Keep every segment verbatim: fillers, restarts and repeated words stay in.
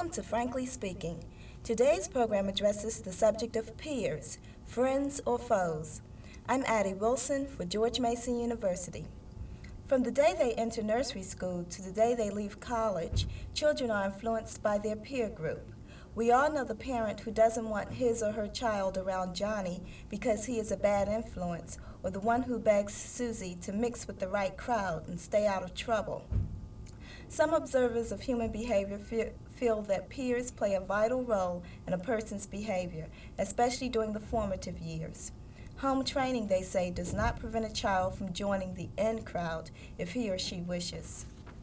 Welcome to Frankly Speaking. Today's program addresses the subject of peers, friends or foes. I'm Addie Wilson for George Mason University. From the day they enter nursery school to the day they leave college, children are influenced by their peer group. We all know the parent who doesn't want his or her child around Johnny because he is a bad influence, or the one who begs Susie to mix with the right crowd and stay out of trouble. Some observers of human behavior feel, feel that peers play a vital role in a person's behavior, especially during the formative years. Home training, they say, does not prevent a child from joining the in crowd if he or she wishes.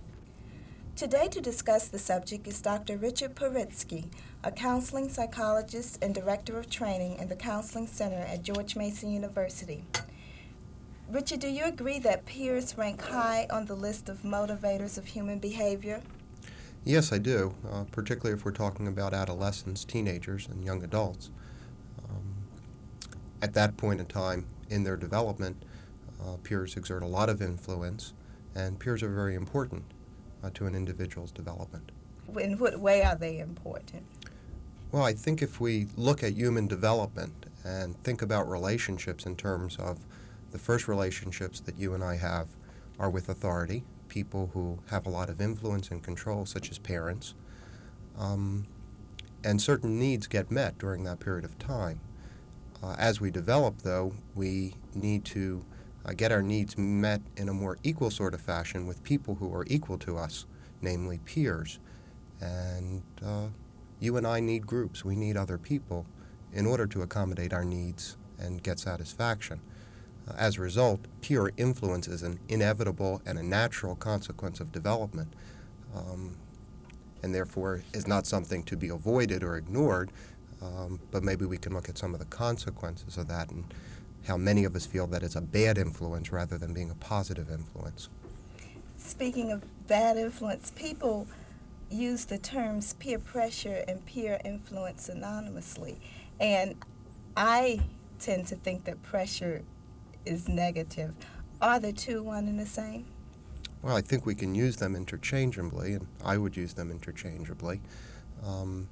Today to discuss the subject is Doctor Richard Paritsky, a counseling psychologist and director of training in the Counseling Center at George Mason University. Richard, do you agree that peers rank high on the list of motivators of human behavior? Yes, I do, uh, particularly if we're talking about adolescents, teenagers, and young adults. Um, at that point in time in their development, uh, peers exert a lot of influence, and peers are very important uh, to an individual's development. In what way are they important? Well, I think if we look at human development and think about relationships in terms of the first relationships that you and I have are with authority, people who have a lot of influence and control, such as parents, um, and certain needs get met during that period of time. Uh, as we develop, though, we need to uh, get our needs met in a more equal sort of fashion with people who are equal to us, namely peers. And uh, you and I need groups. We need other people in order to accommodate our needs and get satisfaction. Uh, as a result, peer influence is an inevitable and a natural consequence of development, um, and therefore is not something to be avoided or ignored, um, but maybe we can look at some of the consequences of that and how many of us feel that it's a bad influence rather than being a positive influence. Speaking of bad influence, people use the terms peer pressure and peer influence synonymously, and I tend to think that pressure is negative. Are the two one and the same? Well, I think we can use them interchangeably, and I would use them interchangeably. Um,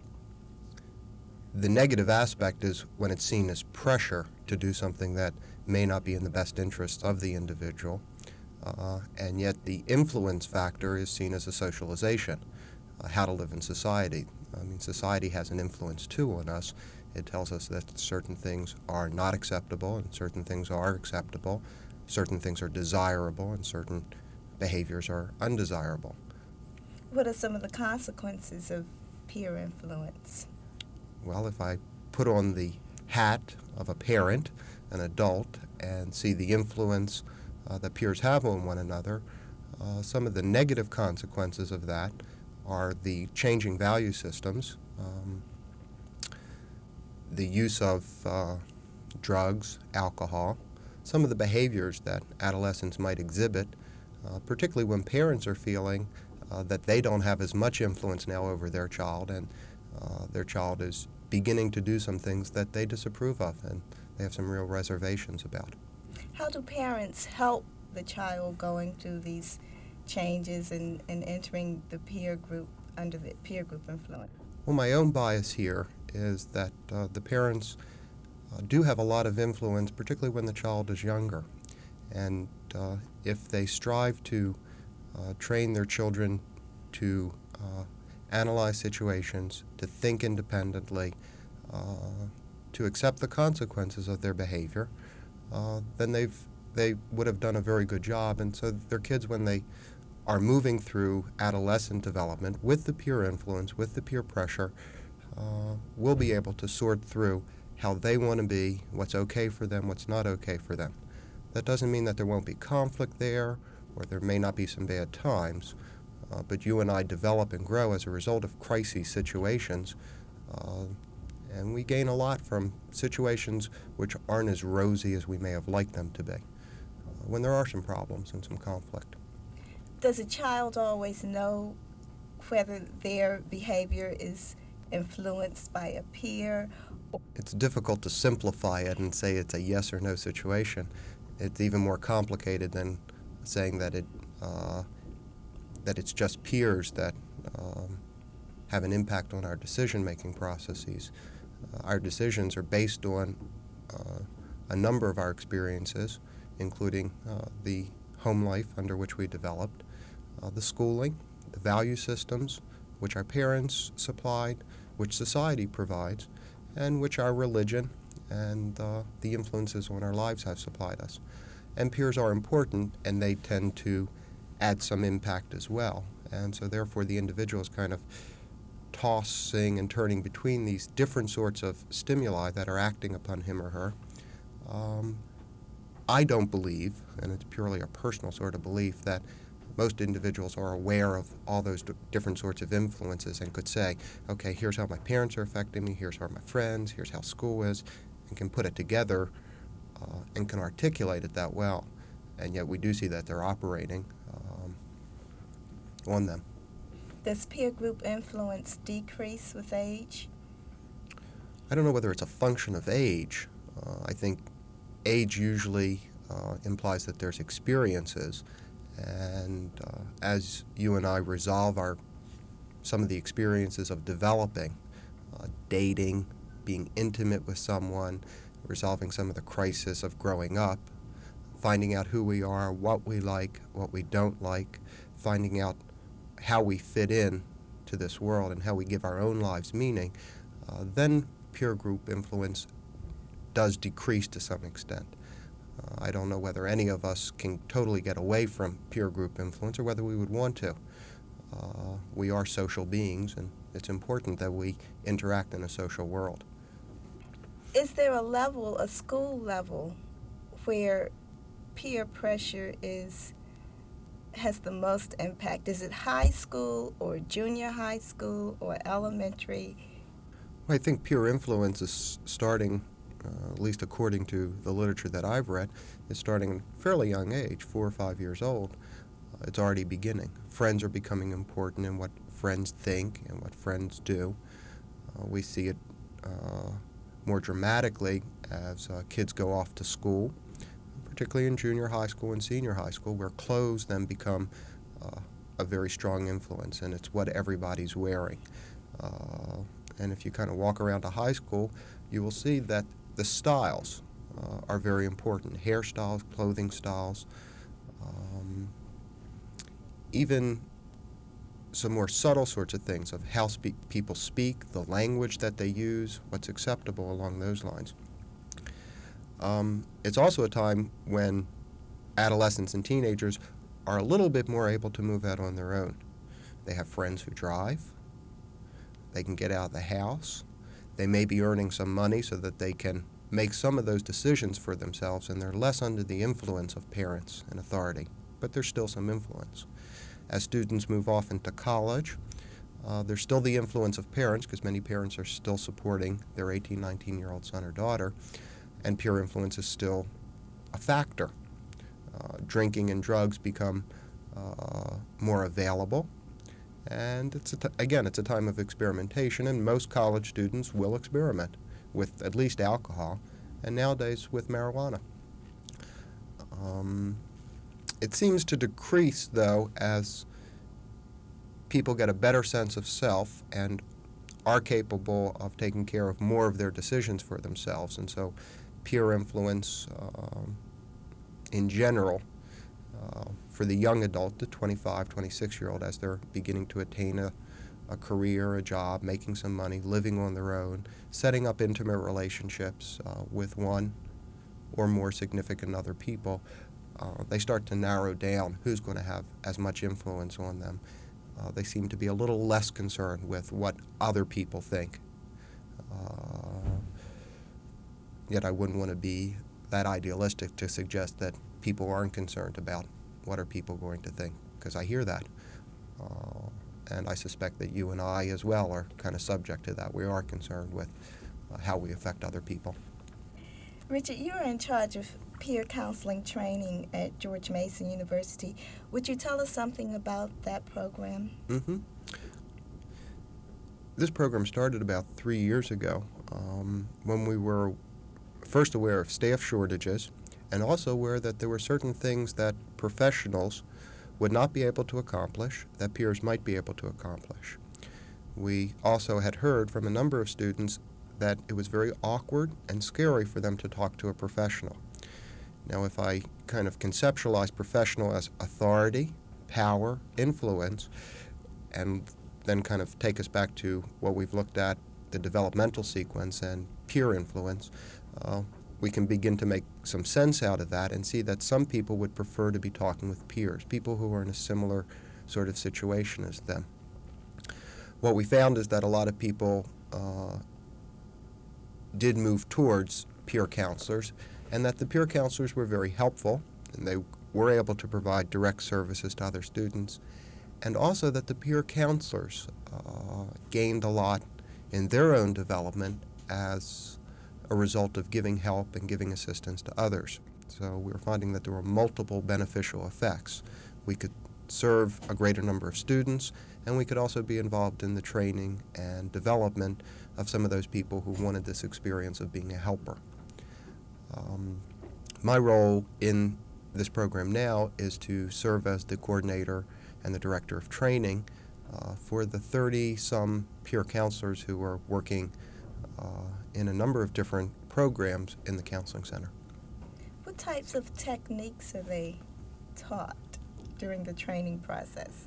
the negative aspect is when it's seen as pressure to do something that may not be in the best interest of the individual, uh, and yet the influence factor is seen as a socialization, uh, how to live in society. I mean, society has an influence too on us. It tells us that certain things are not acceptable and certain things are acceptable, certain things are desirable and certain behaviors are undesirable. What are some of the consequences of peer influence? Well, if I put on the hat of a parent, an adult, and see the influence uh, that peers have on one another, uh, some of the negative consequences of that are the changing value systems, um, the use of uh, drugs, alcohol, some of the behaviors that adolescents might exhibit, uh, particularly when parents are feeling uh, that they don't have as much influence now over their child, and uh, their child is beginning to do some things that they disapprove of and they have some real reservations about. How do parents help the child going through these changes and, and entering the peer group under the peer group influence? Well, my own bias here is that uh, the parents uh, do have a lot of influence, particularly when the child is younger. And uh, if they strive to uh, train their children to uh, analyze situations, to think independently, uh, to accept the consequences of their behavior, uh, then they've they would have done a very good job. And so their kids, when they are moving through adolescent development with the peer influence, with the peer pressure, uh, will be able to sort through how they want to be, what's okay for them, what's not okay for them. That doesn't mean that there won't be conflict there, or there may not be some bad times, uh, but you and I develop and grow as a result of crisis situations, uh, and we gain a lot from situations which aren't as rosy as we may have liked them to be, uh, when there are some problems and some conflict. Does a child always know whether their behavior is influenced by a peer? It's difficult to simplify it and say it's a yes or no situation. It's even more complicated than saying that it uh, that it's just peers that um, have an impact on our decision-making processes. Uh, our decisions are based on uh, a number of our experiences, including uh, the home life under which we developed, uh, the schooling, the value systems which our parents supplied, which society provides, and which our religion and uh, the influences on our lives have supplied us. And peers are important, and they tend to add some impact as well. And so therefore the individual is kind of tossing and turning between these different sorts of stimuli that are acting upon him or her. Um, I don't believe, and it's purely a personal sort of belief, that most individuals are aware of all those d- different sorts of influences and could say, okay, here's how my parents are affecting me, here's how my friends, here's how school is, and can put it together uh, and can articulate it that well. And yet we do see that they're operating um, on them. Does peer group influence decrease with age? I don't know whether it's a function of age. Uh, I think age usually uh, implies that there's experiences, and uh, as you and I resolve our some of the experiences of developing, uh, dating, being intimate with someone, resolving some of the crisis of growing up, finding out who we are, what we like, what we don't like, finding out how we fit in to this world and how we give our own lives meaning, uh, then peer group influence does decrease to some extent. Uh, I don't know whether any of us can totally get away from peer group influence or whether we would want to. Uh, we are social beings, and it's important that we interact in a social world. Is there a level, a school level, where peer pressure is has the most impact? Is it high school or junior high school or elementary? I think peer influence is starting, uh, at least according to the literature that I've read, is starting at a fairly young age, four or five years old. Uh, it's already beginning. Friends are becoming important in what friends think and what friends do. Uh, we see it uh, more dramatically as uh, kids go off to school, particularly in junior high school and senior high school, where clothes then become uh, a very strong influence, and it's what everybody's wearing. Uh, and if you kind of walk around a high school, you will see that the styles uh, are very important. Hairstyles, clothing styles, um, even some more subtle sorts of things of how spe- people speak, the language that they use, what's acceptable along those lines. Um, it's also a time when adolescents and teenagers are a little bit more able to move out on their own. They have friends who drive. They can get out of the house. They may be earning some money so that they can make some of those decisions for themselves, and they're less under the influence of parents and authority, but there's still some influence. As students move off into college, uh, there's still the influence of parents, because many parents are still supporting their eighteen, nineteen-year-old son or daughter, and peer influence is still a factor. Uh, drinking and drugs become uh, more available, and it's a t- again, it's a time of experimentation, and most college students will experiment with at least alcohol, and nowadays with marijuana. Um, it seems to decrease, though, as people get a better sense of self and are capable of taking care of more of their decisions for themselves, and so peer influence um, in general uh, for the young adult, the twenty-five, twenty-six-year-old, as they're beginning to attain a, a career, a job, making some money, living on their own, setting up intimate relationships uh, with one or more significant other people, uh, they start to narrow down who's going to have as much influence on them. Uh, they seem to be a little less concerned with what other people think. Uh, yet I wouldn't want to be that idealistic to suggest that people aren't concerned about what are people going to think, because I hear that. Uh, and I suspect that you and I as well are kind of subject to that. We are concerned with uh, how we affect other people. Richard, you're in charge of peer counseling training at George Mason University. Would you tell us something about that program? Mm-hmm. This program started about three years ago um, when we were first aware of staff shortages and also aware that there were certain things that professionals would not be able to accomplish that peers might be able to accomplish. We also had heard from a number of students that it was very awkward and scary for them to talk to a professional. Now, if I kind of conceptualize professional as authority, power, influence, and then kind of take us back to what we've looked at, the developmental sequence and peer influence, uh, we can begin to make some sense out of that and see that some people would prefer to be talking with peers, people who are in a similar sort of situation as them. What we found is that a lot of people uh, did move towards peer counselors, and that the peer counselors were very helpful, and they were able to provide direct services to other students, and also that the peer counselors uh, gained a lot in their own development as a result of giving help and giving assistance to others. So we were finding that there were multiple beneficial effects. We could serve a greater number of students, and we could also be involved in the training and development of some of those people who wanted this experience of being a helper. Um, my role in this program now is to serve as the coordinator and the director of training uh, for the thirty-some peer counselors who are working uh, in a number of different programs in the Counseling Center. What types of techniques are they taught during the training process?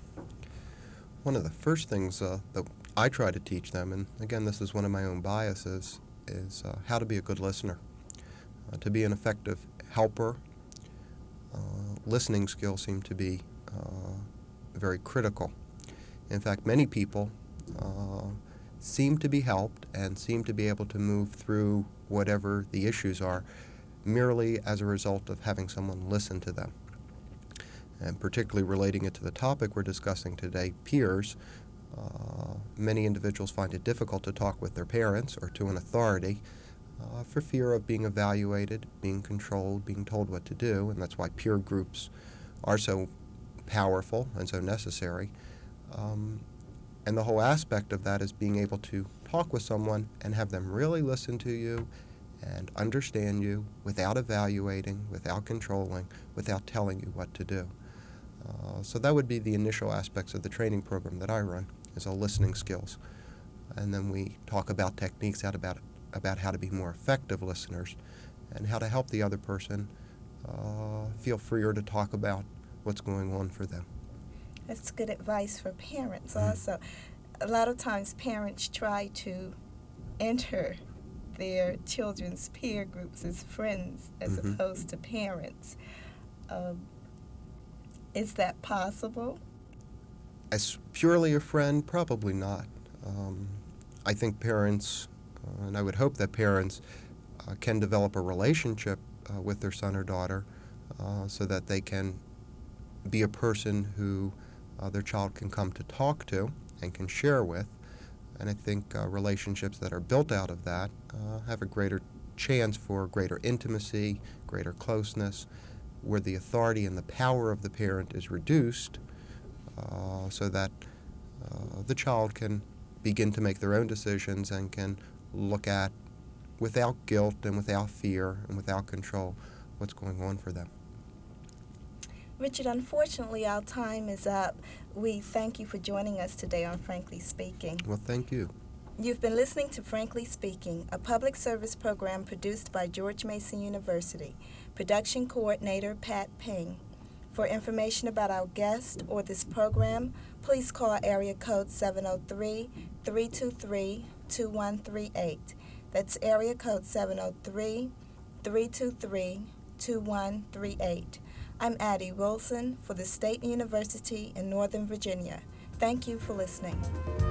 One of the first things uh, that I try to teach them, and again this is one of my own biases, is uh, how to be a good listener. Uh, to be an effective helper, uh, listening skills seem to be uh, very critical. In fact, many people uh, seem to be helped and seem to be able to move through whatever the issues are merely as a result of having someone listen to them. And particularly relating it to the topic we're discussing today, peers, uh, many individuals find it difficult to talk with their parents or to an authority uh, for fear of being evaluated, being controlled, being told what to do, and that's why peer groups are so powerful and so necessary. Um, and the whole aspect of that is being able to talk with someone and have them really listen to you and understand you without evaluating, without controlling, without telling you what to do. Uh, so that would be the initial aspects of the training program that I run, is all listening skills. And then we talk about techniques out about, about how to be more effective listeners and how to help the other person uh, feel freer to talk about what's going on for them. That's good advice for parents also. A lot of times parents try to enter their children's peer groups as friends as Mm-hmm. opposed to parents. Um, is that possible? As purely a friend, probably not. Um, I think parents, uh, and I would hope that parents uh, can develop a relationship uh, with their son or daughter uh, so that they can be a person who uh, their child can come to talk to and can share with. And I think uh, relationships that are built out of that uh, have a greater chance for greater intimacy, greater closeness, where the authority and the power of the parent is reduced uh, so that uh, the child can begin to make their own decisions and can look at, without guilt and without fear and without control, what's going on for them. Richard, unfortunately, our time is up. We thank you for joining us today on Frankly Speaking. Well, thank you. You've been listening to Frankly Speaking, a public service program produced by George Mason University. Production coordinator, Pat Ping. For information about our guest or this program, please call area code seven oh three, three two three, two one three eight. That's area code seven oh three, three two three, two one three eight. I'm Addie Wilson for the State University in Northern Virginia. Thank you for listening.